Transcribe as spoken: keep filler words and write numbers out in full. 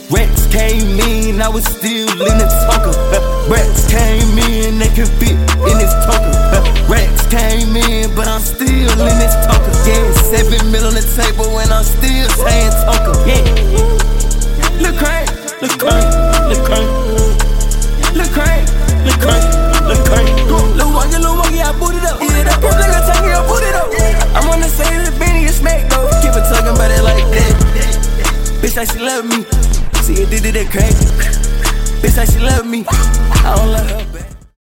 Rats came in, I was still in the talker. Rats came in, they could fit in this talker. Rats came in, but I'm still in this talker. Yeah, seven mil on the table and I'm still saying talker. Yeah. Look crank, look crank, look crank. Look crank, look crank, look crank. Look monkey, look monkey, I boot it up. Yeah, that boot like a turkey, I boot it up. I'm on the side of the Benny and smack though. Keep it talking about it like that. Bitch like she love me. See it did it that crack. Bitch like she love me. I don't love her back.